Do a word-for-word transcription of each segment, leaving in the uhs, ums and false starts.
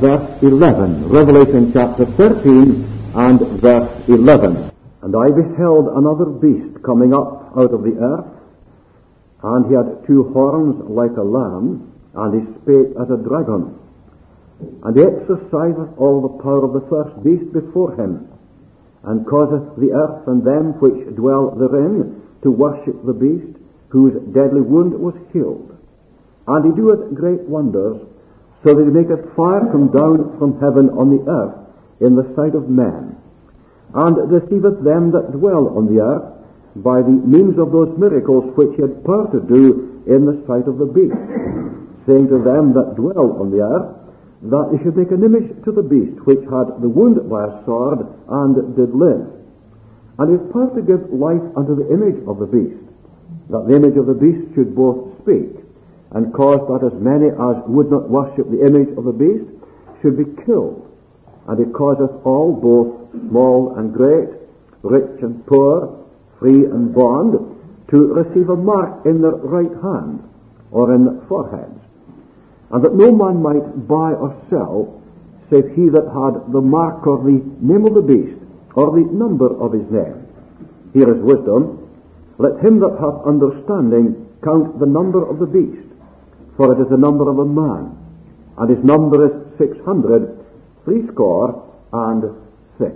verse eleven. Revelation chapter thirteen and verse eleven. And I beheld another beast coming up out of the earth, and he had two horns like a lamb, and he spake as a dragon. And he exerciseth all the power of the first beast before him, and causeth the earth and them which dwell therein to worship the beast, whose deadly wound was healed. And he doeth great wonders, so that he maketh fire come down from heaven on the earth in the sight of men, and deceiveth them that dwell on the earth by the means of those miracles which he had power to do in the sight of the beast, saying to them that dwell on the earth, that they should make an image to the beast which had the wound by a sword and did live. And he had power to give life unto the image of the beast, that the image of the beast should both speak, and cause that as many as would not worship the image of the beast should be killed. And he causeth all, both small and great, rich and poor, free and bond, to receive a mark in their right hand or in their foreheads, and that no man might buy or sell save he that had the mark or the name of the beast or the number of his name. Here is wisdom. Let him that hath understanding count the number of the beast, for it is the number of a man, and his number is six hundred threescore and six.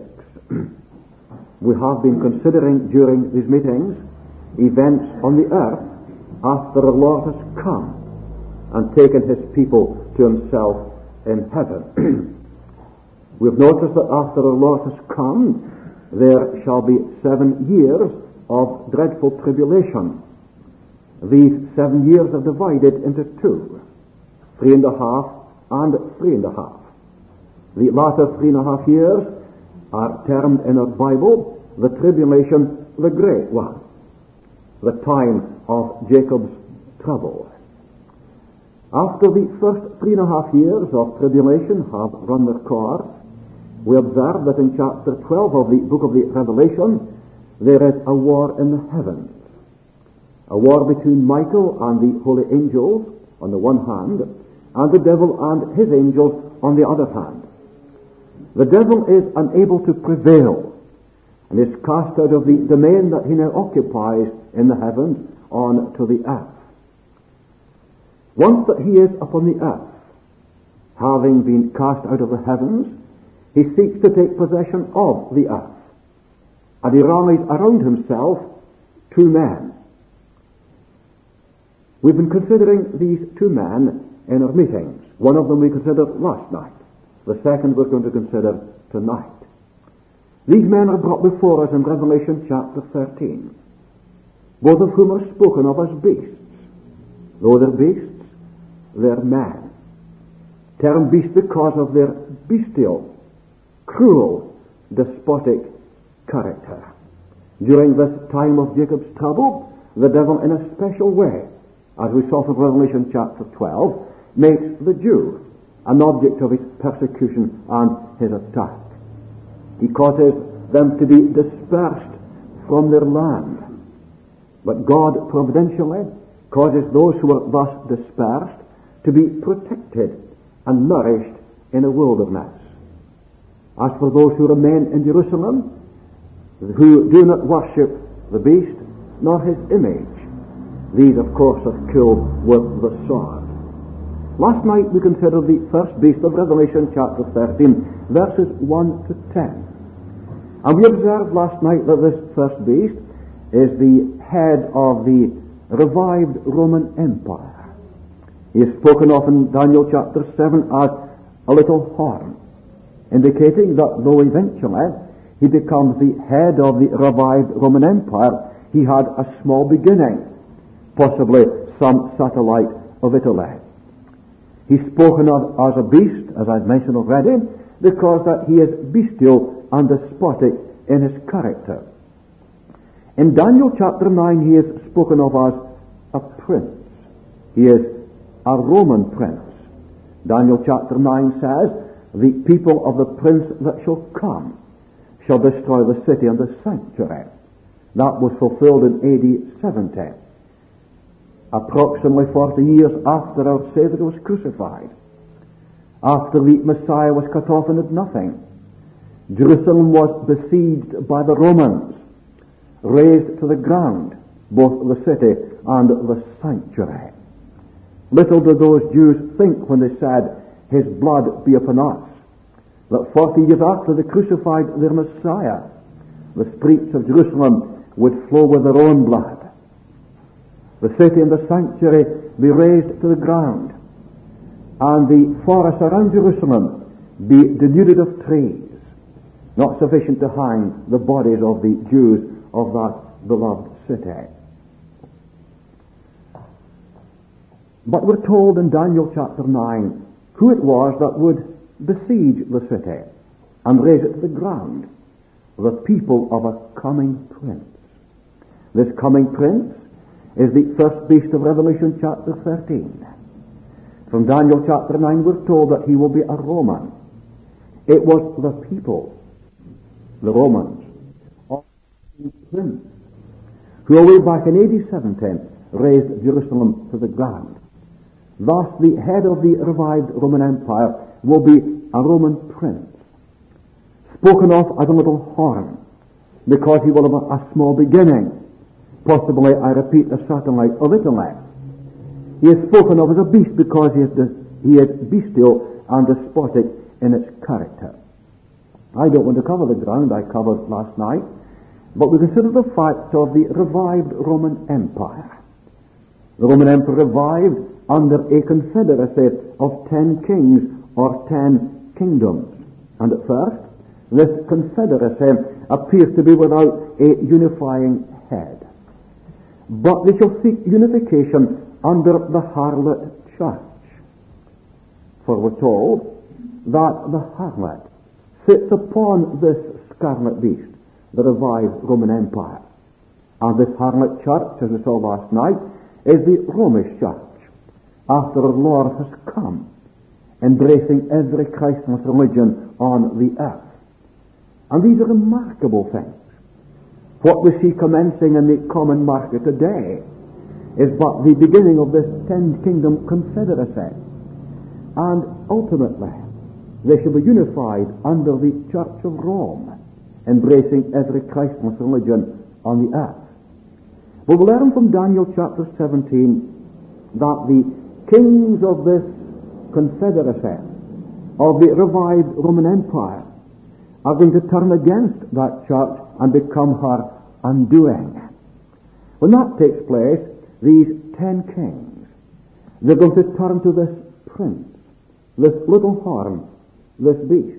We have been considering during these meetings events on the earth after the Lord has come and taken his people to himself in heaven. We've noticed that after the Lord has come, there shall be seven years of dreadful tribulation. These seven years are divided into two, three and a half and three and a half. The latter three and a half years are termed in our Bible the tribulation, the great one, the time of Jacob's trouble. After the first three and a half years of tribulation have run their course, we observe that in chapter twelve of the book of the Revelation there is a war in the heavens, a war between Michael and the holy angels on the one hand, and the devil and his angels on the other hand. The devil is unable to prevail and is cast out of the domain that he now occupies in the heavens on to the earth. Once that he is upon the earth, having been cast out of the heavens, he seeks to take possession of the earth, and he rallies around himself two men. We've been considering these two men in our meetings. One of them we considered last night. The second we're going to consider tonight. These men are brought before us in Revelation chapter thirteen, both of whom are spoken of as beasts. Though they're beasts, they're men. Termed beasts because of their bestial, cruel, despotic character. During this time of Jacob's trouble, the devil in a special way, as we saw from Revelation chapter twelve, makes the Jew an object of his persecution and his attack. He causes them to be dispersed from their land. But God providentially causes those who are thus dispersed to be protected and nourished in a wilderness. As for those who remain in Jerusalem, who do not worship the beast nor his image, these of course are killed with the sword. Last night we considered the first beast of Revelation chapter thirteen, verses one to ten. And we observed last night that this first beast is the head of the revived Roman Empire. He is spoken of in Daniel chapter seven as a little horn, indicating that though eventually he becomes the head of the revived Roman Empire, he had a small beginning, possibly some satellite of Italy. He's spoken of as a beast, as I've mentioned already, because that he is bestial and despotic in his character. In Daniel chapter nine, he is spoken of as a prince. He is a Roman prince. Daniel chapter nine says, the people of the prince that shall come shall destroy the city and the sanctuary. That was fulfilled in A D seventy. Approximately forty years after our Savior was crucified. after the Messiah was cut off and had nothing. Jerusalem was besieged by the Romans, razed to the ground, both the city and the sanctuary. Little did those Jews think when they said, "His blood be upon us," that forty years after they crucified their Messiah, the streets of Jerusalem would flow with their own blood. The city and the sanctuary be razed to the ground, and the forests around Jerusalem be denuded of trees, not sufficient to hang the bodies of the Jews of that beloved city. But we're told in Daniel chapter nine who it was that would besiege the city and raze it to the ground: the people of a coming prince. This coming prince is the first beast of Revelation chapter thirteen. From Daniel chapter nine we're told that he will be a Roman. It was the people, the Romans, of the prince, who away back in A D seventy razed Jerusalem to the ground. Thus the head of the revived Roman Empire will be a Roman prince, spoken of as a little horn, because he will have a, a small beginning, possibly, I repeat, a satellite of Italy. He is spoken of as a beast because he is, he is bestial and despotic in its character. I don't want to cover the ground I covered last night, but we consider the facts of the revived Roman Empire. The Roman Empire revived under a confederacy of ten kings or ten kingdoms. And at first, this confederacy appears to be without a unifying head. But they shall seek unification under the harlot church. For we're told that the harlot sits upon this scarlet beast, the revived Roman Empire. And this harlot church, as we saw last night, is the Romish church, after our Lord has come, embracing every Christless religion on the earth. And these are remarkable things. What we see commencing in the common market today is but the beginning of this ten-kingdom confederacy. And ultimately, they shall be unified under the Church of Rome, embracing every Christless religion on the earth. But we learn from Daniel chapter seventeen that the kings of this confederacy, of the revived Roman Empire, are going to turn against that church and become her undoing. When that takes place, these ten kings, they're going to turn to this prince, this little horn, this beast,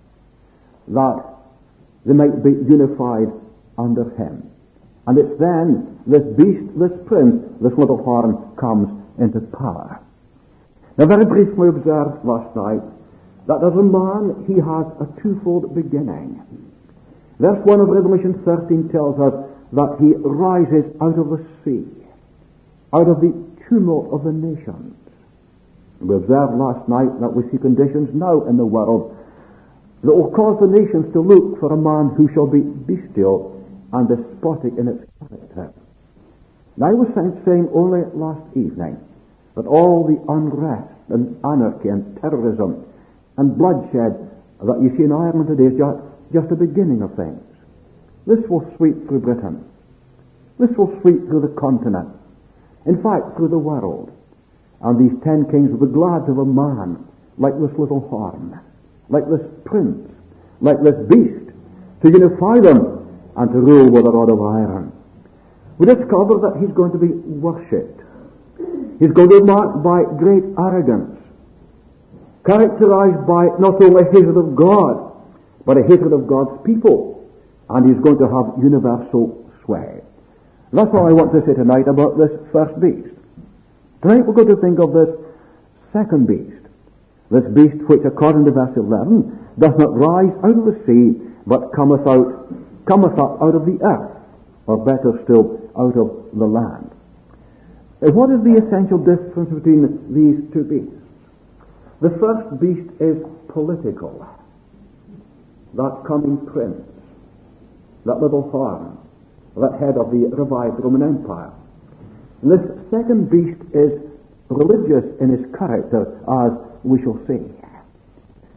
that they might be unified under him. And it's then this beast, this prince, this little horn comes into power. Now, very briefly observed last night that as a man he has a twofold beginning. Verse one of Revelation thirteen tells us that he rises out of the sea, out of the tumult of the nations. We observed last night that we see conditions now in the world that will cause the nations to look for a man who shall be bestial and despotic in its character. Now, I was saying only last evening that all the unrest and anarchy and terrorism and bloodshed that you see in Ireland today is just, just the beginning of things. This will sweep through Britain. This will sweep through the continent. In fact, through the world. And these ten kings will be glad to have a man like this little horn, like this prince, like this beast, to unify them and to rule with a rod of iron. We discover that he's going to be worshipped. He's going to be marked by great arrogance, characterized by not only hatred of God, but a hatred of God's people. And he's going to have universal sway. And that's all I want to say tonight about this first beast. Tonight we're going to think of this second beast. This beast which, according to verse eleven, does not rise out of the sea, but cometh out, cometh up out of the earth, or better still, out of the land. And what is the essential difference between these two beasts? The first beast is political. That coming prince, that little horn, that head of the revived Roman Empire. And this second beast is religious in his character, as we shall see.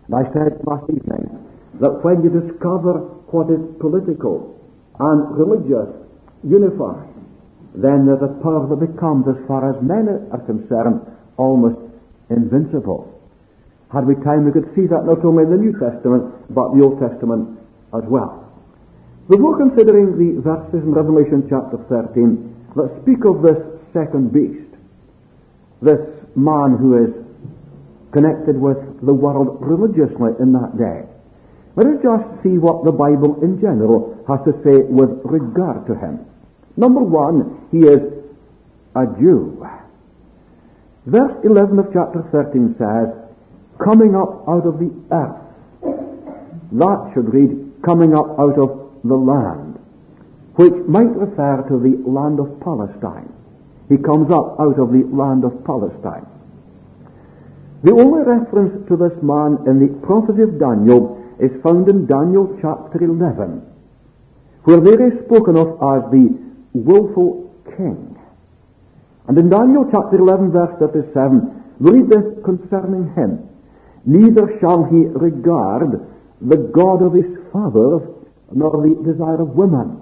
And I said last evening that when you discover what is political and religious unified, then there's a power that becomes, as far as men are concerned, almost invincible. Had we time, we could see that not only in the New Testament, but the Old Testament as well. Before considering the verses in Revelation chapter thirteen that speak of this second beast, this man who is connected with the world religiously in that day, let us just see what the Bible in general has to say with regard to him. Number one, he is a Jew. Verse eleven of chapter thirteen says, coming up out of the earth. That should read, coming up out of the land, which might refer to the land of Palestine. He comes up out of the land of Palestine. The only reference to this man in the prophecy of Daniel is found in Daniel chapter eleven, where there is spoken of as the willful king. And in Daniel chapter eleven, verse thirty-seven, we read this concerning him: neither shall he regard the God of his fathers, nor the desire of women.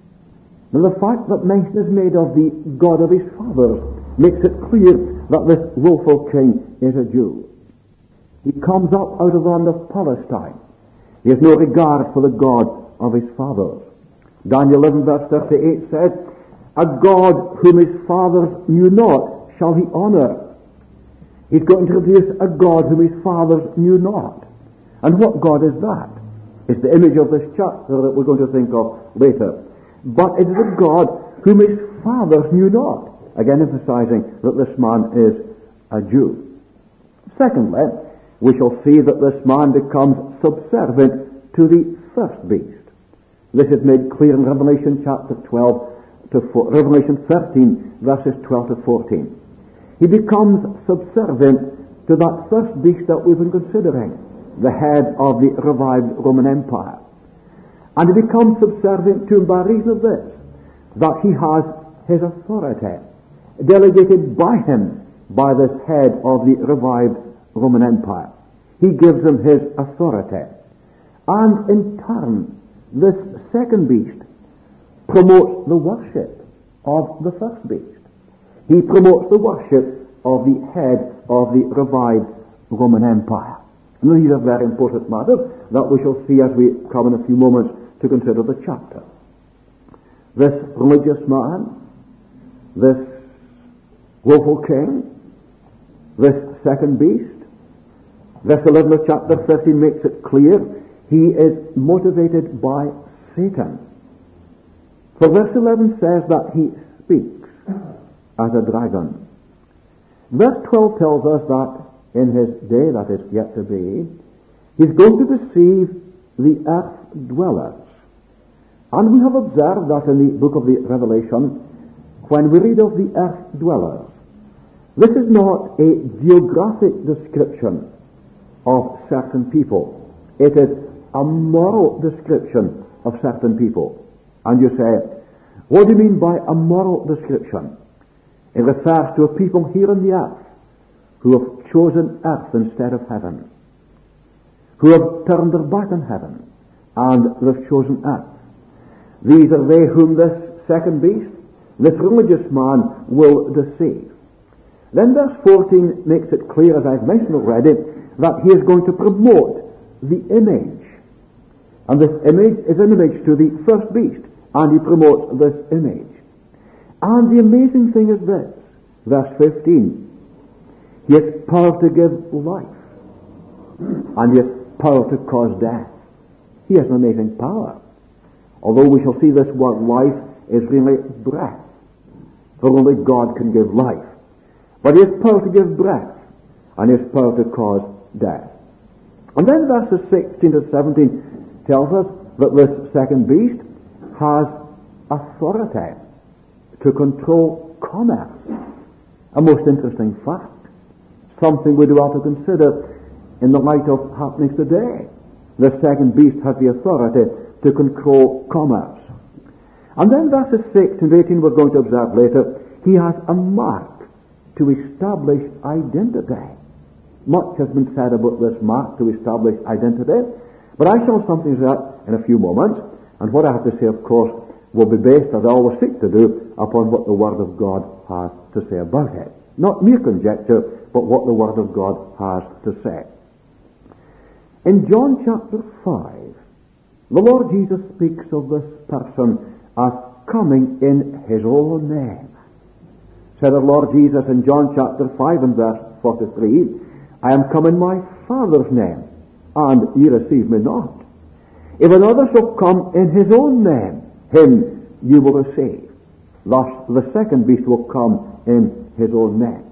Now the fact that mention is made of the God of his fathers makes it clear that this willful king is a Jew. He comes up out of the land of Palestine. He has no regard for the God of his fathers. Daniel eleven verse thirty-eight says, a God whom his fathers knew not shall he honor. He's going to introduce a God whom his fathers knew not. And what God is that? It's the image of this chapter that we're going to think of later. But it is a God whom his fathers knew not. Again emphasizing that this man is a Jew. Secondly, we shall see that this man becomes subservient to the first beast. This is made clear in Revelation chapter twelve to four, Revelation thirteen, verses twelve to fourteen. He becomes subservient to that first beast that we've been considering, the head of the revived Roman Empire. And he becomes subservient to him by reason of this, that he has his authority delegated by him by this head of the revived Roman Empire. He gives him his authority. And in turn, this second beast promotes the worship of the first beast. He promotes the worship of the head of the revived Roman Empire. And these are very important matters that we shall see as we come in a few moments to consider the chapter. This religious man, this woeful king, this second beast, verse eleven of chapter thirteen makes it clear he is motivated by Satan. For verse eleven says that he speaks as a dragon. Verse twelve tells us that in his day that is yet to be, he's going to deceive the earth dwellers. And we have observed that in the book of the Revelation, when we read of the earth dwellers, this is not a geographic description of certain people. It is a moral description of certain people. And you say, what do you mean by a moral description? It refers to a people here on the earth who have chosen earth instead of heaven, who have turned their back on heaven, and they've chosen earth. These are they whom this second beast, this religious man, will deceive. Then verse fourteen makes it clear, as I've mentioned already, that he is going to promote the image. And this image is an image to the first beast, and he promotes this image. And the amazing thing is this, verse fifteen, he has power to give life, and he has power to cause death. He has an amazing power. Although we shall see this word life is really breath, for only God can give life. But he has power to give breath, and he has power to cause death. And then verses sixteen to seventeen tells us that this second beast has authority to control commerce. A most interesting fact. Something we do have to consider in the light of happenings today. The second beast has the authority to control commerce. And then verses sixteen to eighteen we're going to observe later, he has a mark to establish identity. Much has been said about this mark to establish identity, but I shall something to that in a few moments, and what I have to say, of course, will be based, as I always seek to do, upon what the Word of God has to say about it. Not mere conjecture, but what the Word of God has to say. In John chapter five, the Lord Jesus speaks of this person as coming in his own name. Said the Lord Jesus in John chapter five and verse forty-three, I am come in my Father's name, and ye receive me not. If another shall come in his own name, him you will receive. Thus the second beast will come in his own name.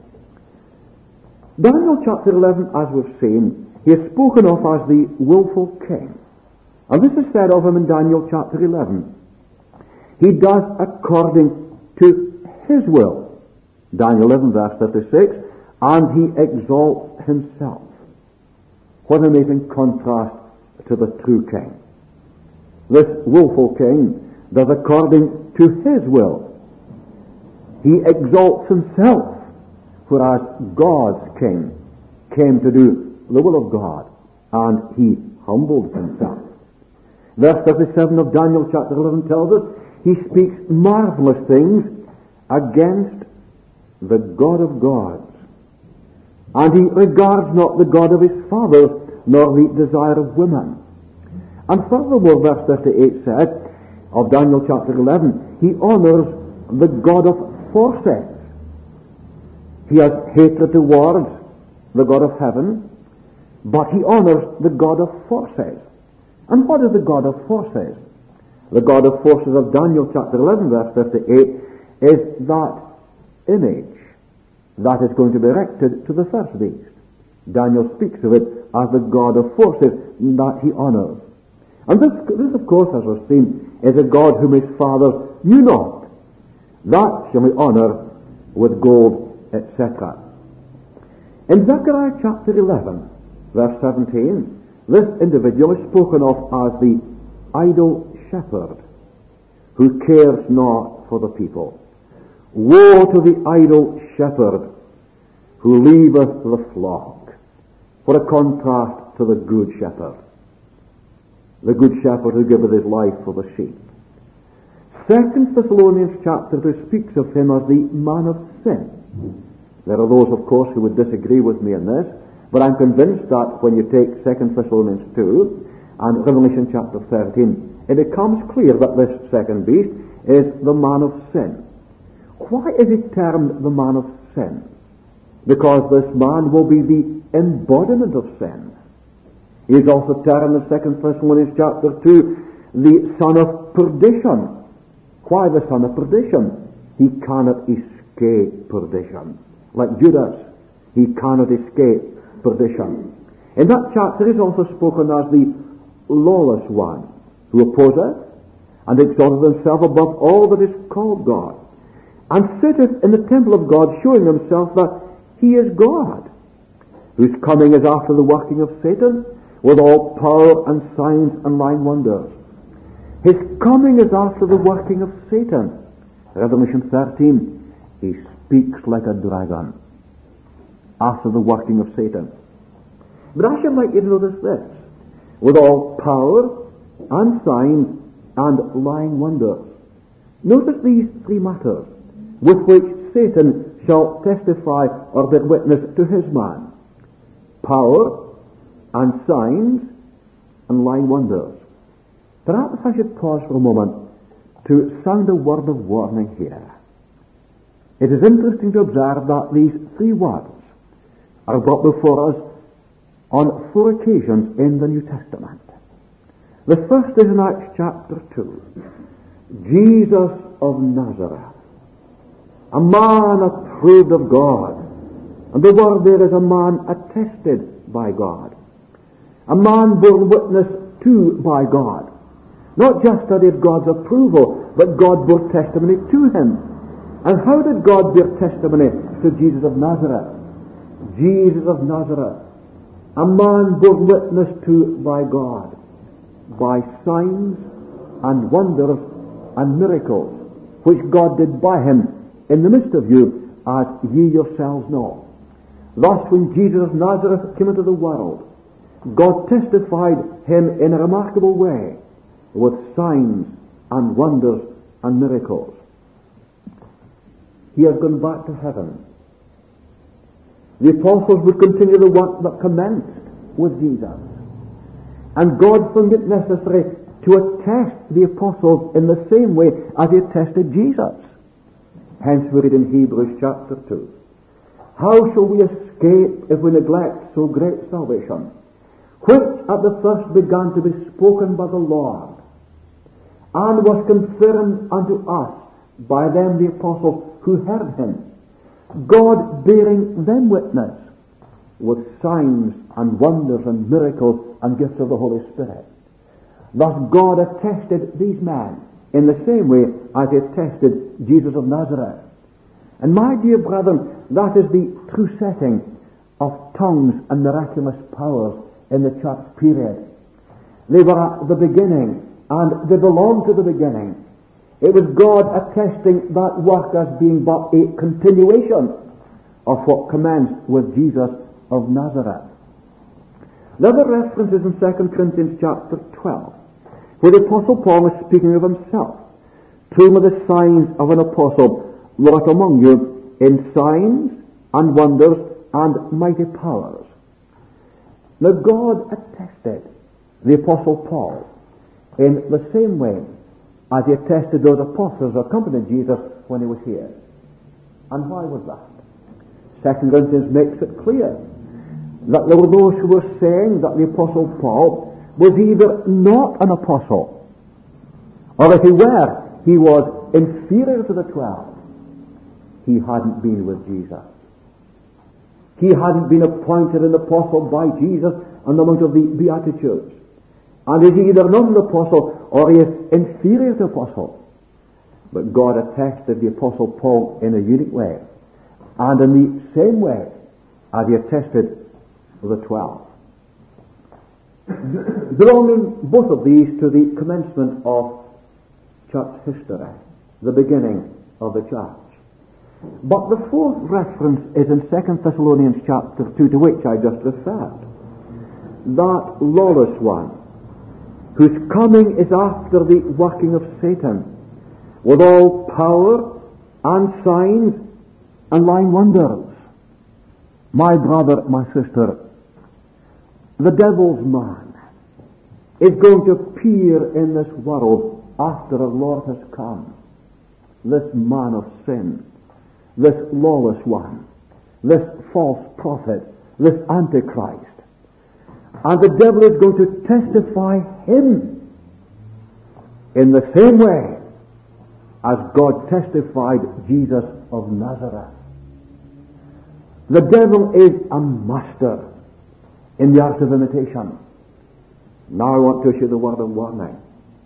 Daniel chapter eleven, as we've seen, he is spoken of as the willful king. And this is said of him in Daniel chapter eleven. He does according to his will. Daniel eleven verse thirty-six, and he exalts himself. What an amazing contrast to the true king. This willful king does according to his will. He exalts himself, whereas God's king came to do the will of God, and he humbled himself. Verse thirty-seven of Daniel chapter eleven tells us he speaks marvelous things against the God of gods, and he regards not the God of his fathers, nor the desire of women. And furthermore, verse thirty-eight said of Daniel chapter eleven, he honors the God of forces. He has hatred towards the God of heaven, but he honors the God of forces. And what is the God of forces? The God of forces of Daniel chapter eleven verse thirty-eight is that image that is going to be erected to the first beast. Daniel speaks of it as the God of forces that he honors. And this, this of course, as we've seen, is a God whom his fathers knew not. That shall we honor with gold, et cetera. In Zechariah chapter eleven, verse seventeen, this individual is spoken of as the idle shepherd who cares not for the people. Woe to the idle shepherd who leaveth the flock. What a contrast to the good shepherd. The good shepherd who giveth his life for the sheep. Second Thessalonians chapter two speaks of him as the man of sin. There are those, of course, who would disagree with me in this, but I'm convinced that when you take Second Thessalonians two and Revelation chapter thirteen, it becomes clear that this second beast is the man of sin. Why is he termed the man of sin? Because this man will be the embodiment of sin. He is also termed in Second Thessalonians chapter two the son of perdition. Why the son of perdition? He cannot escape perdition. Like Judas, he cannot escape perdition. In that chapter he is also spoken as the lawless one, who opposeth and exalteth himself above all that is called God, and sitteth in the temple of God, showing himself that he is God, whose coming is after the working of Satan, with all power and signs and lying wonders. His coming is after the working of Satan. Revelation thirteen, he speaks like a dragon, after the working of Satan. But I should like you to notice this, with all power and signs and lying wonders. Notice these three matters with which Satan shall testify or bear witness to his man: power and signs and lying wonders. Perhaps I should pause for a moment to sound a word of warning here. It is interesting to observe that these three words are brought before us on four occasions in the New Testament. The first is in Acts chapter two. Jesus of Nazareth, a man approved of God. And the word there is a man attested by God. A man borne witness to by God. Not just that he had God's approval, but God bore testimony to him. And how did God bear testimony to Jesus of Nazareth? Jesus of Nazareth, a man borne witness to by God, by signs and wonders and miracles, which God did by him in the midst of you, as ye yourselves know. Thus, when Jesus of Nazareth came into the world, God testified him in a remarkable way with signs and wonders and miracles. He has gone back to heaven. The apostles would continue the work that commenced with Jesus. And God found it necessary to attest the apostles in the same way as he attested Jesus. Hence we read in Hebrews chapter two. How shall we escape if we neglect so great salvation, which at the first began to be spoken by the Lord, and was confirmed unto us by them the apostles who heard him, God bearing them witness with signs and wonders and miracles and gifts of the Holy Spirit. Thus God attested these men in the same way as he attested Jesus of Nazareth. And my dear brethren, that is the true setting of tongues and miraculous powers in the church period. They were at the beginning, and they belonged to the beginning. It was God attesting that work as being but a continuation of what commenced with Jesus of Nazareth. The other reference is in Second Corinthians chapter twelve, where the Apostle Paul is speaking of himself. Truly the signs of an apostle wrought among you in signs and wonders and mighty powers. Now God attested the Apostle Paul in the same way as he attested those apostles who accompanied Jesus when he was here. And why was that? Second Corinthians makes it clear that there were those who were saying that the Apostle Paul was either not an apostle, or if he were, he was inferior to the twelve. He hadn't been with Jesus. He hadn't been appointed an apostle by Jesus on the Mount of the Beatitudes. And is either not an apostle or he is inferior to apostle. But God attested the Apostle Paul in a unique way, and in the same way as he attested the twelve. Belonging both of these to the commencement of church history, the beginning of the church. But the fourth reference is in Second Thessalonians chapter two, to which I just referred. That lawless one, whose coming is after the working of Satan, with all power and signs and lying wonders. My brother, my sister, the devil's man is going to appear in this world after our Lord has come. This man of sin, this lawless one, this false prophet, this Antichrist. And the devil is going to testify him in the same way as God testified Jesus of Nazareth. The devil is a master in the art of imitation. Now I want to issue the word of warning.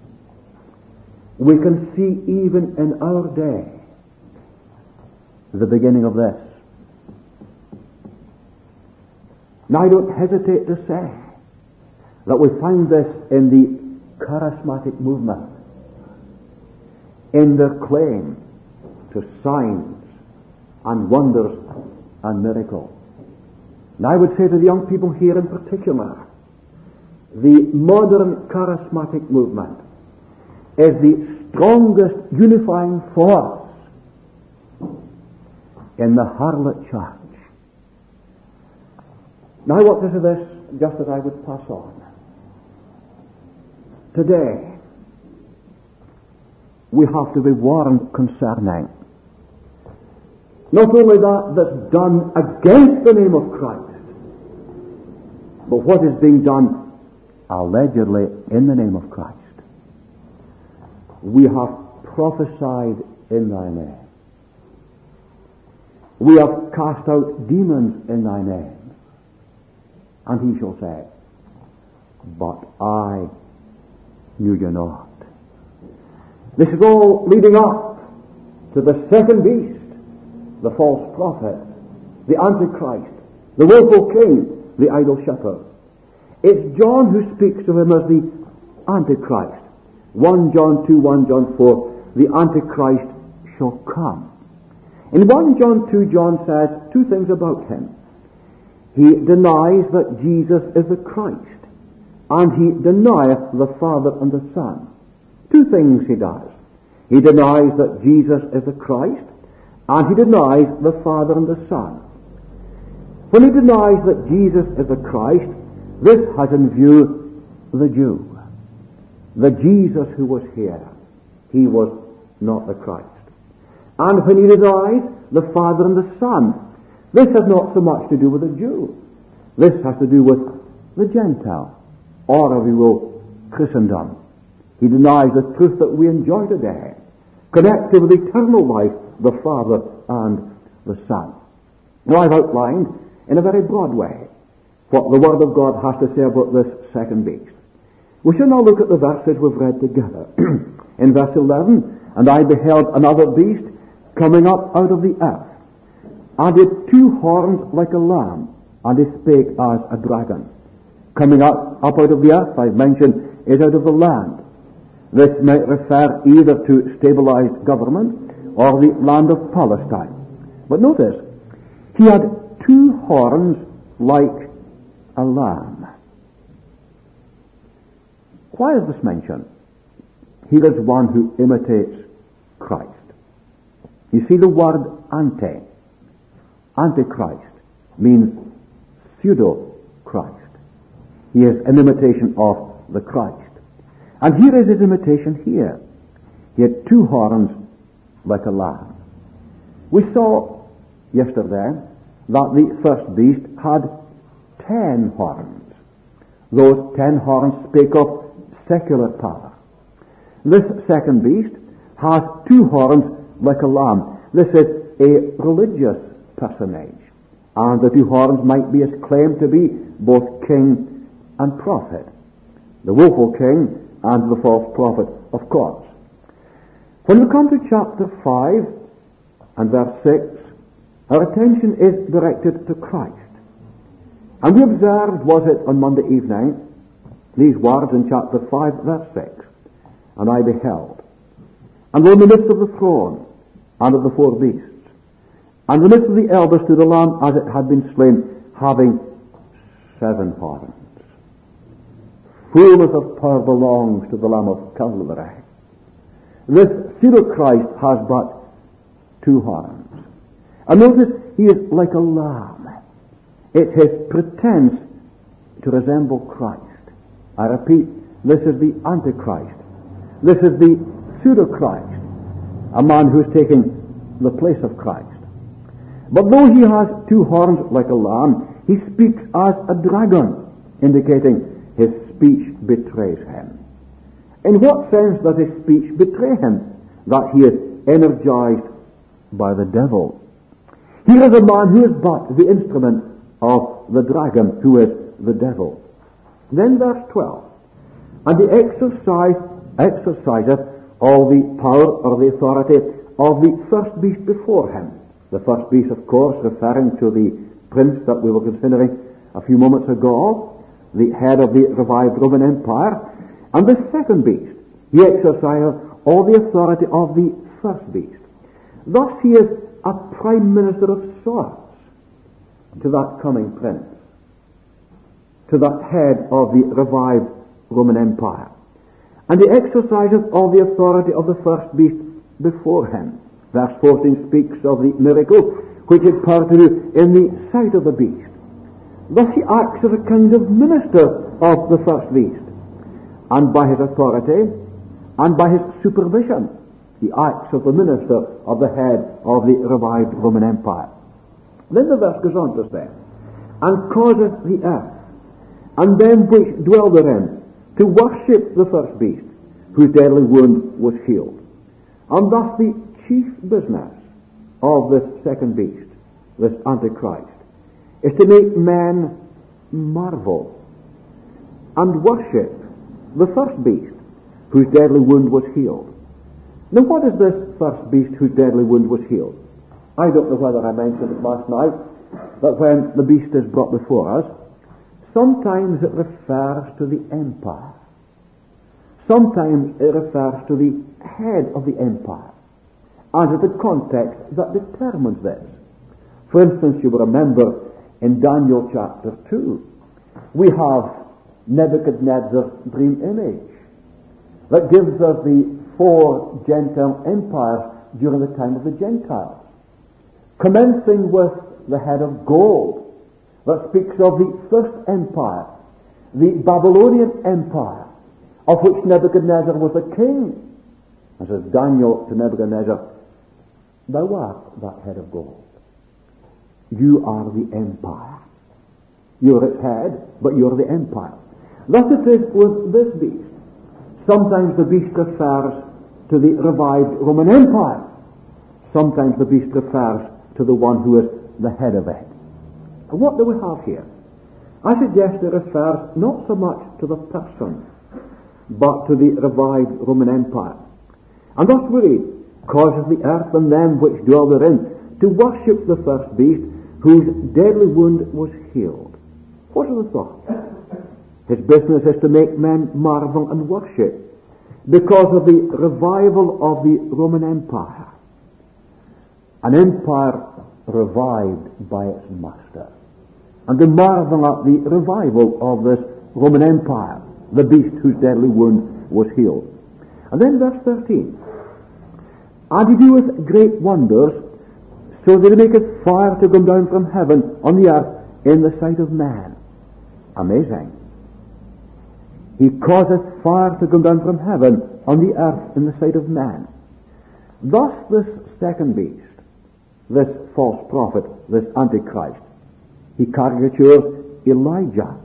We can see even in our day the beginning of this. Now I don't hesitate to say that we find this in the charismatic movement, in their claim to signs and wonders and miracles. And I would say to the young people here in particular, the modern charismatic movement is the strongest unifying force in the harlot church. Now I want to say this just as I would pass on. Today, we have to be warned concerning not only that that's done against the name of Christ, but what is being done allegedly in the name of Christ. We have prophesied in thy name. We have cast out demons in thy name. And he shall say, but I knew you not. This is all leading up to the second beast, the false prophet, the Antichrist, the willful king, the idol shepherd. It's John who speaks of him as the Antichrist. First John two, First John four, the Antichrist shall come. In First John two, John says two things about him. he denies that Jesus is the Christ, and he denieth the Father and the Son. Two things he does. He denies that Jesus is the Christ, and he denies the Father and the Son. When he denies that Jesus is the Christ, this has in view the Jew. The Jesus who was here, he was not the Christ. And when he denies the Father and the Son, this has not so much to do with the Jew. This has to do with the Gentile, or if you will, Christendom. He denies the truth that we enjoy today, connected with eternal life, the Father and the Son. Now I've outlined in a very broad way what the Word of God has to say about this second beast. We shall now look at the verses we've read together. In verse eleven, and I beheld another beast coming up out of the earth, and it had two horns like a lamb, and he spake as a dragon. Coming up, up out of the earth, I've mentioned, is out of the land. This may refer either to stabilized government or the land of Palestine. But notice, he had two horns like a lamb. Why is this mentioned? Here is one who imitates Christ. You see the word anti. Antichrist means pseudo-Christ. He is an imitation of the Christ. And here is his imitation here. He had two horns like a lamb. We saw yesterday that the first beast had ten horns. Those ten horns spake of secular power. This second beast has two horns like a lamb. This is a religious personage, and the two horns might be claimed to be both king and prophet. The willful king and the false prophet, of course. When we come to chapter five and verse six, our attention is directed to Christ. And we observed, was it on Monday evening, these words in chapter five, verse six, and I beheld, and in the midst of the throne, and of the four beasts, and in the midst of the elders stood a lamb as it had been slain, having seven horns. Fullness of power belongs to the Lamb of Calvary. This pseudo-Christ has but two horns. And notice, he is like a lamb. It's his pretense to resemble Christ. I repeat, this is the Antichrist. This is the pseudo-Christ, a man who is taking the place of Christ. But though he has two horns like a lamb, he speaks as a dragon, indicating his speech betrays him. In what sense does his speech betray him? That he is energized by the devil. Here is a man who is but the instrument of the dragon, who is the devil. Then verse twelve, and he exercise, exerciseth all the power or the authority of the first beast before him. The first beast, of course, referring to the prince that we were considering a few moments ago, the head of the revived Roman Empire. And the second beast, he exerciseth all the authority of the first beast. Thus he is a prime minister of sorts to that coming prince, to that head of the revived Roman Empire. And he exerciseth all the authority of the first beast before him. Verse fourteen speaks of the miracle which he had power to do in the sight of the beast. Thus he acts as a kind of minister of the first beast, and by his authority and by his supervision he acts as the minister of the head of the revived Roman Empire. Then the verse goes on to say, and causeth the earth, and them which dwell therein, to worship the first beast, whose deadly wound was healed. And thus the chief business of this second beast, this Antichrist, is to make men marvel and worship the first beast, whose deadly wound was healed. Now what is this first beast whose deadly wound was healed? I don't know whether I mentioned it last night, that when the beast is brought before us, sometimes it refers to the empire. Sometimes it refers to the head of the empire. And it's the context that determines this. For instance, you will remember In Daniel chapter two, we have Nebuchadnezzar's dream image that gives us the four Gentile empires during the time of the Gentiles, commencing with the head of gold that speaks of the first empire, the Babylonian empire, of which Nebuchadnezzar was the king. And says Daniel to Nebuchadnezzar, thou art that head of gold. You are the empire. You're its head, but you're the empire. Thus it is with this beast. Sometimes the beast refers to the revived Roman Empire. Sometimes the beast refers to the one who is the head of it. And what do we have here? I suggest it refers not so much to the person, but to the revived Roman Empire. And thus really causes the earth and them which dwell therein to worship the first beast whose deadly wound was healed. What are the thoughts? His business is to make men marvel and worship because of the revival of the Roman Empire. An empire revived by its master. And they marvel at the revival of this Roman Empire, the beast whose deadly wound was healed. And then verse thirteen. And he doeth great wonders, so that he maketh fire to come down from heaven on the earth in the sight of man. Amazing. He causeth fire to come down from heaven on the earth in the sight of man. Thus this second beast, this false prophet, this Antichrist, he caricatures Elijah,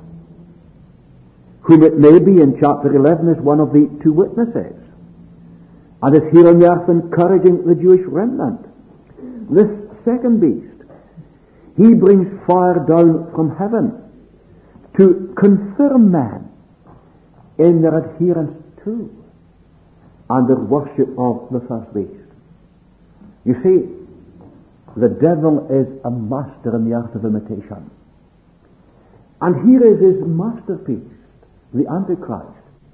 whom it may be in chapter eleven is one of the two witnesses, and is here on the earth encouraging the Jewish remnant. This second beast, he brings fire down from heaven to confirm man in their adherence to and their worship of the first beast. You see, the devil is a master in the art of imitation. And here is his masterpiece, the Antichrist,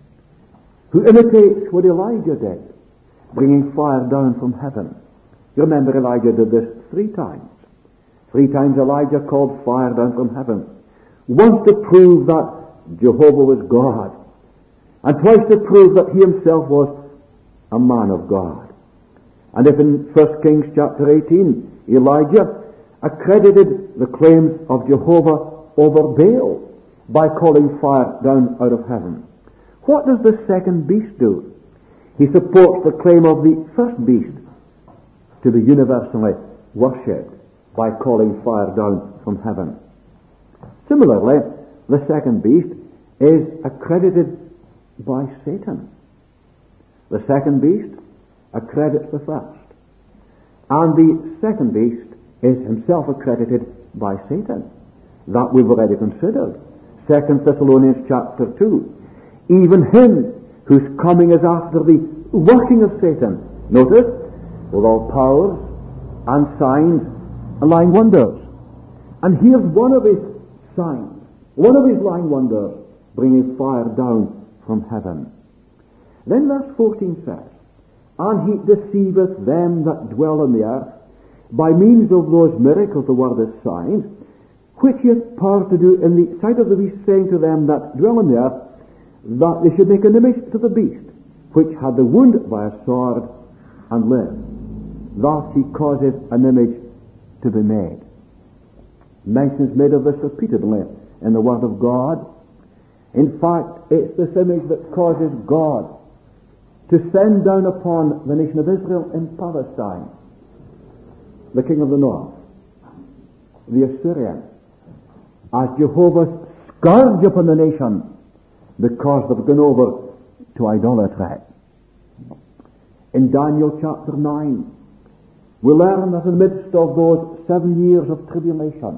who imitates what Elijah did, bringing fire down from heaven. You remember Elijah did this three times. Three times Elijah called fire down from heaven. Once to prove that Jehovah was God, and twice to prove that he himself was a man of God. And if in First Kings chapter eighteen, Elijah accredited the claims of Jehovah over Baal by calling fire down out of heaven. What does the second beast do? He supports the claim of the first beast to be universally worshipped by calling fire down from heaven. Similarly, the second beast is accredited by Satan. The second beast accredits the first. And the second beast is himself accredited by Satan. That we've already considered. Second Thessalonians chapter two. Even him whose coming is after the working of Satan. Notice, with all powers and signs and lying wonders. And here's one of his signs, one of his lying wonders, bringing fire down from heaven. Then verse fourteen says, and he deceiveth them that dwell on the earth by means of those miracles, the word is signs, which he hath power to do in the sight of the beast, saying to them that dwell on the earth, that they should make an image to the beast, which had the wound by a sword, and lived. Thus he causes an image to be made. Mention is made of this repeatedly in the Word of God. In fact, it's this image that causes God to send down upon the nation of Israel in Palestine the king of the north, the Assyrian, as Jehovah's scourge upon the nation because they've gone over to idolatry. In Daniel chapter nine, we learn that in the midst of those seven years of tribulation,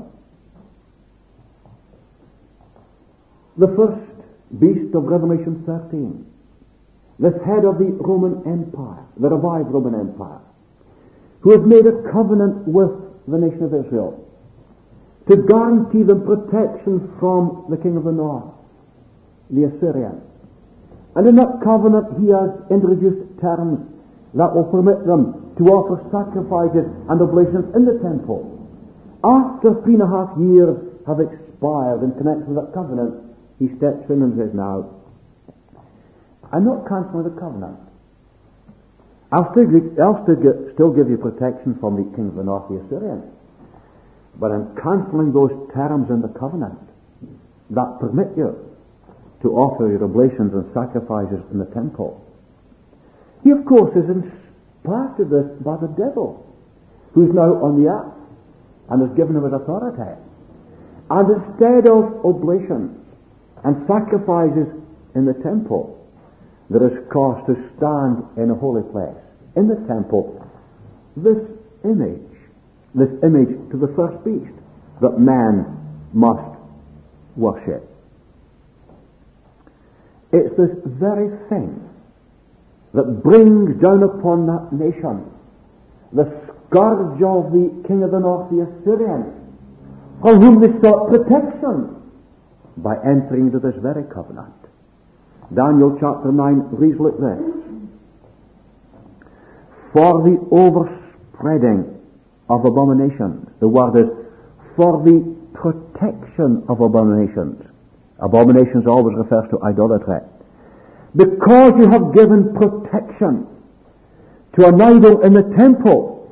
the first beast of Revelation thirteen, this head of the Roman Empire, the revived Roman Empire, who has made a covenant with the nation of Israel to guarantee them protection from the king of the north, the Assyrian. And in that covenant he has introduced terms that will permit them to offer sacrifices and oblations in the temple. After three and a half years have expired in connection with that covenant, he steps in and says, now, I'm not cancelling the covenant. I'll still, I'll still, get, still give you protection from the king of the north, the Assyrians. But I'm cancelling those terms in the covenant that permit you to offer your oblations and sacrifices in the temple. He, of course, is inspired to this by the devil, who's now on the earth and has given him his authority. And instead of oblations and sacrifices in the temple, there is cause to stand in a holy place, in the temple, this image, this image to the first beast that man must worship. It's this very thing that brings down upon that nation the scourge of the king of the north, the Assyrians, on whom they sought protection by entering into this very covenant. Daniel chapter nine reads like this: for the overspreading of abominations. The word is for the protection of abominations. Abominations always refers to idolatry. Because you have given protection to an idol in the temple,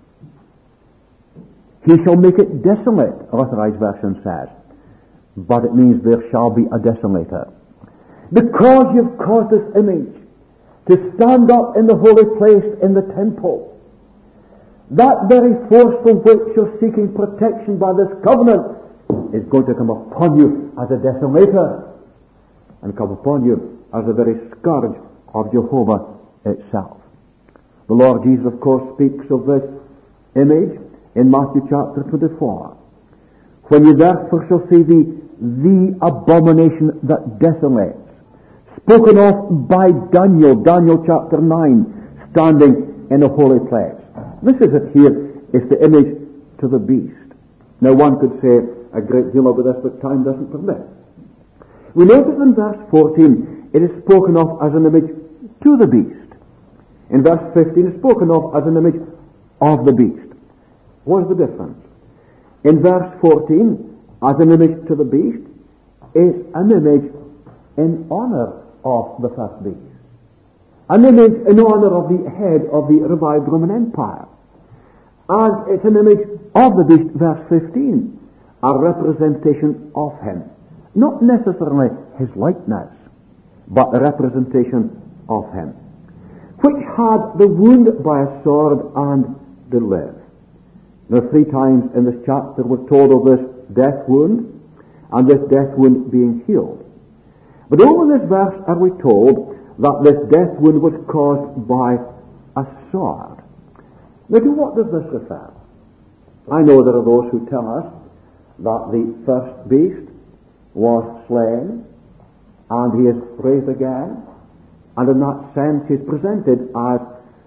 he shall make it desolate, Authorized Version says. But it means there shall be a desolator. Because you've caused this image to stand up in the holy place in the temple, that very force from which you're seeking protection by this covenant is going to come upon you as a desolator and come upon you as the very scourge of Jehovah itself. The Lord Jesus, of course, speaks of this image in Matthew chapter twenty-four. When you therefore shall see the, the abomination that desolates, spoken of by Daniel, Daniel chapter nine, standing in a holy place. This is it here, it's the image to the beast. Now one could say a great deal about this, but time doesn't permit. We notice in verse fourteen, it is spoken of as an image to the beast. In verse fifteen, it's spoken of as an image of the beast. What is the difference? In verse fourteen, as an image to the beast, is an image in honor of the first beast. An image in honor of the head of the revived Roman Empire. And it's an image of the beast, verse fifteen, a representation of him. Not necessarily his likeness, but a representation of him, which had the wound by a sword and did live. Now three times in this chapter we're told of this death wound, and this death wound being healed. But over this verse are we told that this death wound was caused by a sword. Now to what does this refer? I know there are those who tell us that the first beast was slain and he is raised again, and in that sense he is presented as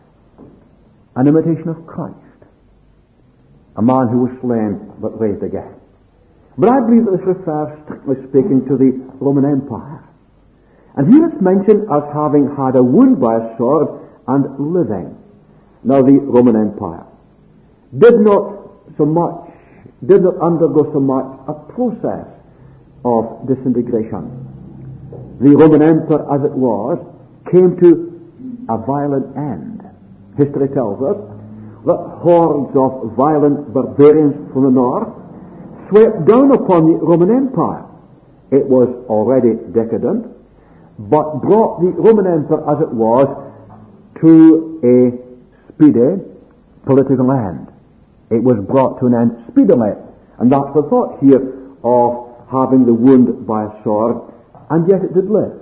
an imitation of Christ, a man who was slain but raised again. But I believe that this refers, strictly speaking, to the Roman Empire. And here it's mentioned as having had a wound by a sword and living. Now the Roman Empire did not so much, did not undergo so much a process of disintegration. The Roman Empire, as it was, came to a violent end. History tells us that hordes of violent barbarians from the north swept down upon the Roman Empire. It was already decadent, but brought the Roman Empire, as it was, to a speedy political end. It was brought to an end speedily, and that's the thought here of having the wound by a sword, and yet it did live.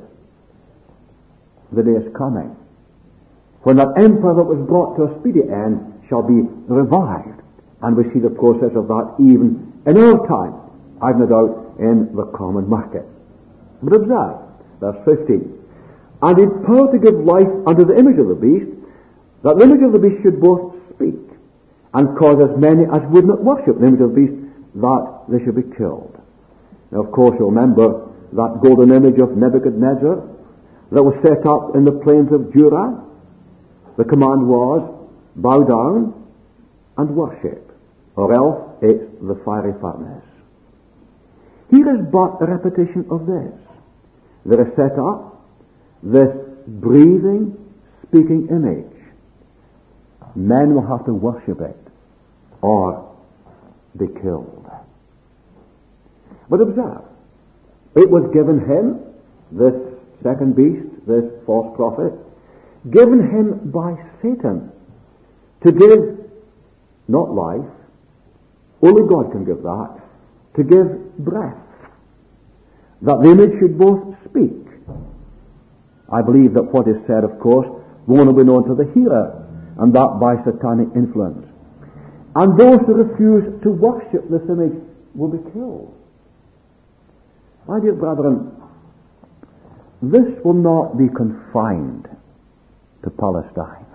The day is coming when that empire that was brought to a speedy end shall be revived, and we see the process of that even in our time, I've no doubt, in the common market. But observe, verse fifteen, and in power to give life unto the image of the beast, that the image of the beast should both speak, and cause as many as would not worship the image of the beast, that they should be killed. Now, of course, you remember that golden image of Nebuchadnezzar that was set up in the plains of Dura. The command was, bow down and worship, or else it's the fiery furnace. Here is but a repetition of this. There is set up this breathing, speaking image. Men will have to worship it or be killed. But observe, it was given him, this second beast, this false prophet, given him by Satan to give, not life, only God can give that, to give breath, that the image should both speak. I believe that what is said, of course, will only be known to the hearer, and that by satanic influence. And those who refuse to worship this image will be killed. My dear brethren, this will not be confined to Palestine.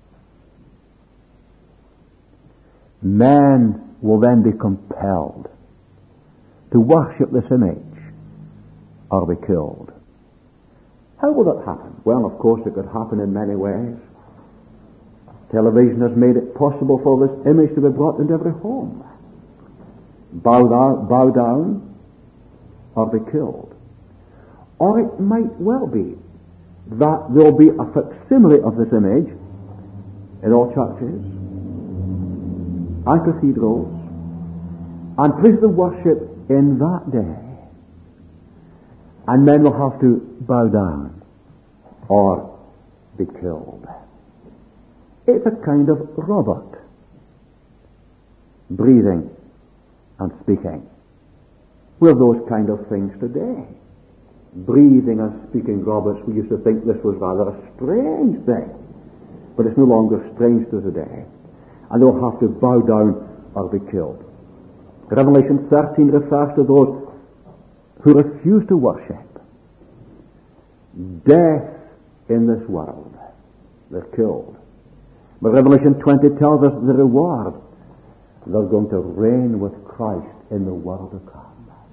Men will then be compelled to worship this image or be killed. How will that happen? Well, of course, it could happen in many ways. Television has made it possible for this image to be brought into every home. Bow down, bow down or be killed. Or it might well be that there will be a facsimile of this image in all churches and cathedrals and places of worship in that day. And men will have to bow down or be killed. It's a kind of robot, breathing and speaking. We're those kind of things today. Breathing and speaking robots, we used to think this was rather a strange thing. But it's no longer strange to today. And they'll have to bow down or be killed. Revelation thirteen refers to those who refuse to worship. Death in this world. They're killed. But Revelation twenty tells us the reward. They're going to reign with Christ in the world to come.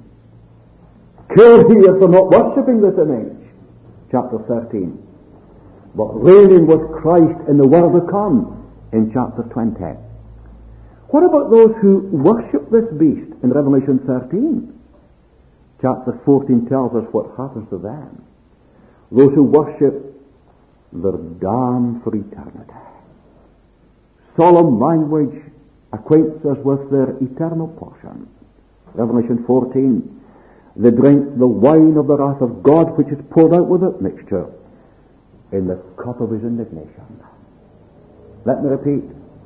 Killed here for not worshipping this image, chapter thirteen. But reigning with Christ in the world to come, in chapter twenty. What about those who worship this beast in Revelation thirteen? Chapter fourteen tells us what happens to them. Those who worship, they're damned for eternity. Solemn language acquaints us with their eternal portion. Revelation fourteen. They drink the wine of the wrath of God, which is poured out without mixture in the cup of his indignation. Let me repeat.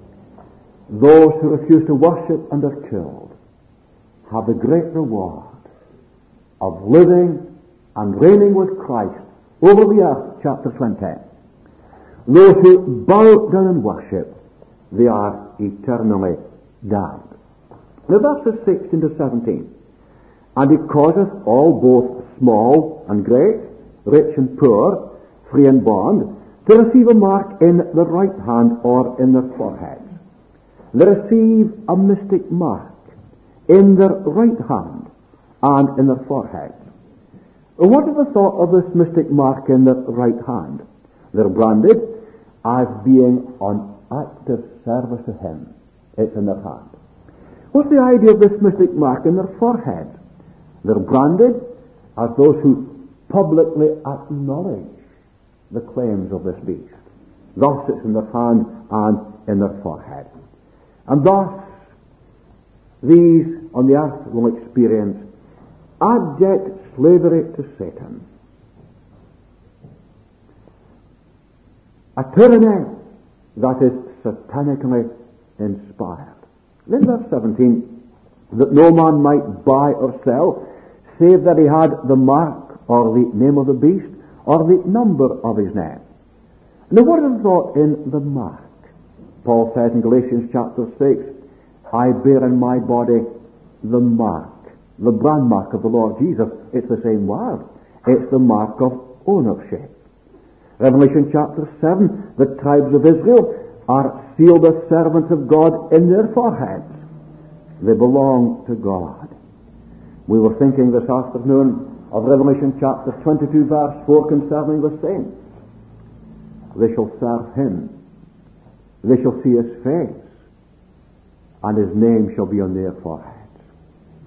Those who refuse to worship and are killed have the great reward of living and reigning with Christ over the earth, chapter twenty. Those who bow down and worship, they are eternally damned. Now verses sixteen to seventeen. And he causeth all, both small and great, rich and poor, free and bond, to receive a mark in the right hand or in their foreheads. They receive a mystic mark in their right hand and in their foreheads. What is the thought of this mystic mark in their right hand? They're branded as being on active service to him. It's in their hand. What's the idea of this mystic mark in their forehead? They're branded as those who publicly acknowledge the claims of this beast. Thus it's in their hand and in their forehead. And thus these on the earth will experience abject slavery to Satan. A tyranny that is satanically inspired. Then verse seventeen, that no man might buy or sell, save that he had the mark or the name of the beast or the number of his name. Now what is the thought in the mark? Paul says in Galatians chapter six, I bear in my body the mark, the brand mark of the Lord Jesus. It's the same word. It's the mark of ownership. Revelation chapter seven, the tribes of Israel are sealed as servants of God in their foreheads. They belong to God. We were thinking this afternoon of Revelation chapter twenty-two verse four concerning the saints. They shall serve him. They shall see his face, and his name shall be on their foreheads.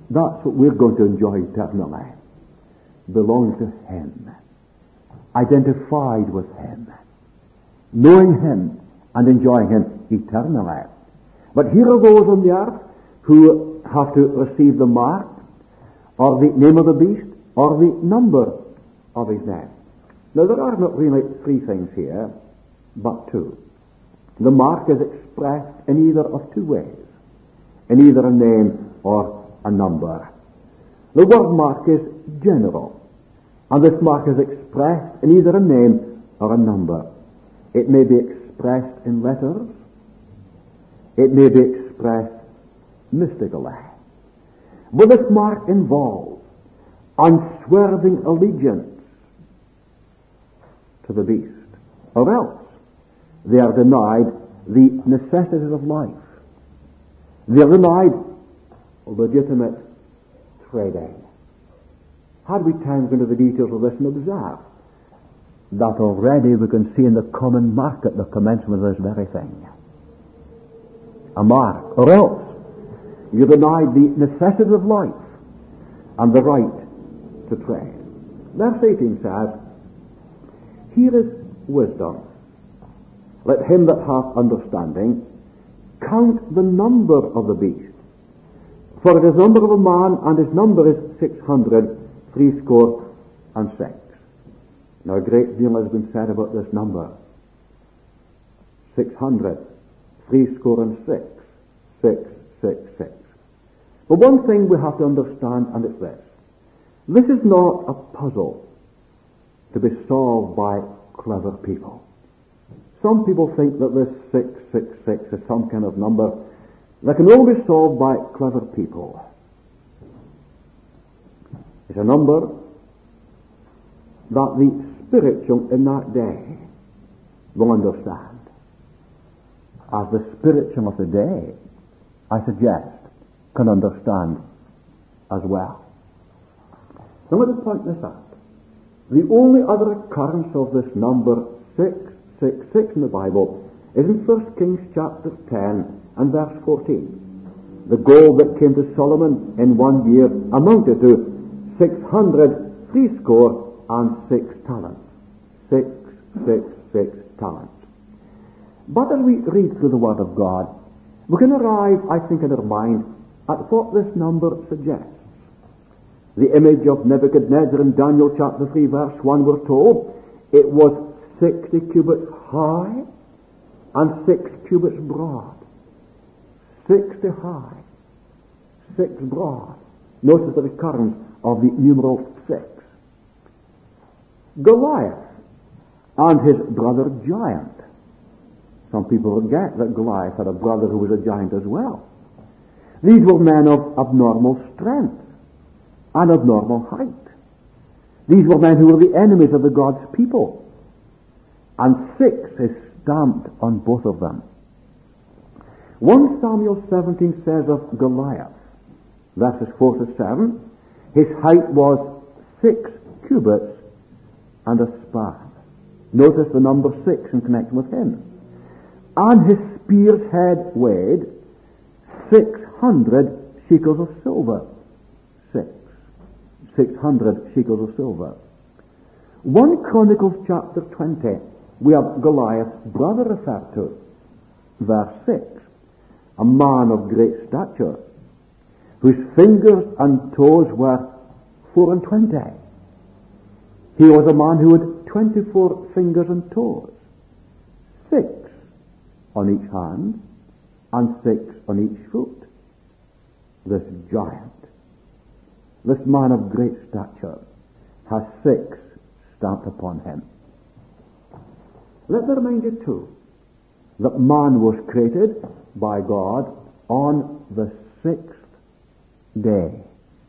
That's what we're going to enjoy eternally. Belong to Him. Identified with Him. Knowing Him and enjoying Him eternally. But here are those on the earth who have to receive the mark, or the name of the beast, or the number of his name. Now there are not really three things here, but two. The mark is expressed in either of two ways, in either a name or a number. The word mark is general, and this mark is expressed in either a name or a number. It may be expressed in letters, it may be expressed mystically. But this mark involves unswerving allegiance to the beast, or else they are denied the necessities of life. They are denied legitimate trading. Had we time to go into the details of this and observe that already we can see in the common market the commencement of this very thing. A mark, or else you're denied the necessities of life and the right to trade. Verse eighteen says, here is wisdom. Let him that hath understanding count the number of the beast. For it is the number of a man, and his number is six hundred, threescore and six. Now a great deal has been said about this number. Six hundred, threescore and six. Six, six, six. But one thing we have to understand, and it's this. This is not a puzzle to be solved by clever people. Some people think that this six six six is some kind of number that can only be solved by clever people. It's a number that the spiritual in that day will understand. As the spiritual of the day, I suggest, can understand as well. Now let me point this out. The only other occurrence of this number six six six in the Bible is in First Kings chapter ten and verse fourteen. The gold that came to Solomon in one year amounted to six hundred threescore and six talents. Six, six, six talents. But as we read through the Word of God, we can arrive, I think, in our mind at what this number suggests. The image of Nebuchadnezzar in Daniel chapter three verse one, we're told, it was sixty cubits high and six cubits broad. Sixty high, six broad. Notice the recurrence of the numeral six. Goliath and his brother giant. Some people forget that Goliath had a brother who was a giant as well. These were men of abnormal strength and abnormal height. These were men who were the enemies of the God's people. And six is stamped on both of them. First Samuel seventeen says of Goliath, verses four to seven, his height was six cubits and a span. Notice the number six in connection with him. And his spear's head weighed six hundred shekels of silver. Six. Six hundred shekels of silver. First Chronicles chapter twenty, we have Goliath's brother referred to. Verse six. A man of great stature, whose fingers and toes were four and twenty. He was a man who had twenty-four fingers and toes. Six on each hand and six on each foot. This giant, this man of great stature, has six stamped upon him. Let me remind you too that man was created by God on the sixth day.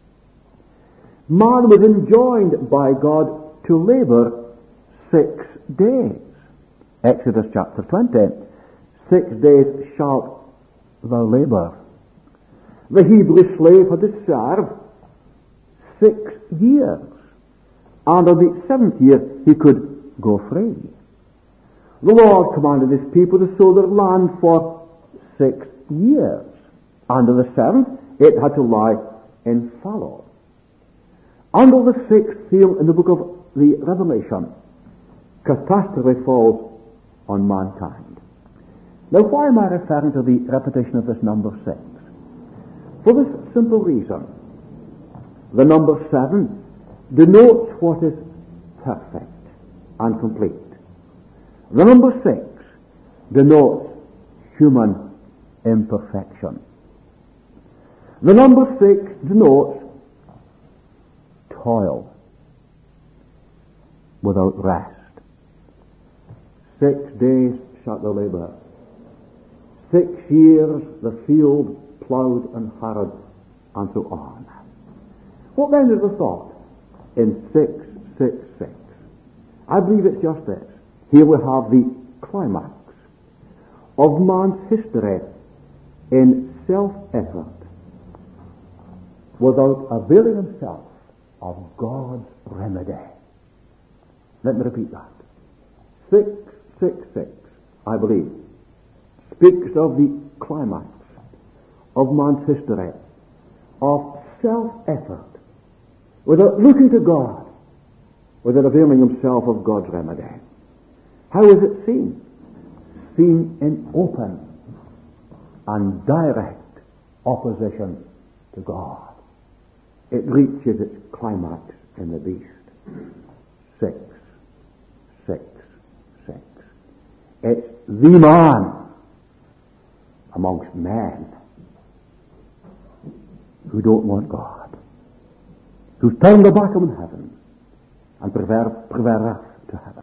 Man was enjoined by God to labor six days. Exodus chapter twenty. Six days shalt thou labor. The Hebrew slave had to serve six years. And on the seventh year he could go free. The Lord commanded his people to sow their land for six years. And on the seventh it had to lie in follow. Under the sixth seal in the book of the Revelation, catastrophe falls on mankind. Now, why am I referring to the repetition of this number six? For this simple reason. The number seven denotes what is perfect and complete. The number six denotes human imperfection. The number six denotes toil without rest. Six days shalt thou labor. Six years the field ploughed and harrowed, and so on. What then is the thought in six, six, six? I believe it's just this. Here we have the climax of man's history in self-effort without availing himself of God's remedy. Let me repeat that. six six six, I believe, speaks of the climax of man's history of self-effort without looking to God, without availing himself of God's remedy. How is it seen? Seen in open and direct opposition to God. It reaches its climax in the beast. Six, six, six. It's the man amongst men who don't want God, who's turned their back on heaven and prefer, prefer earth to heaven.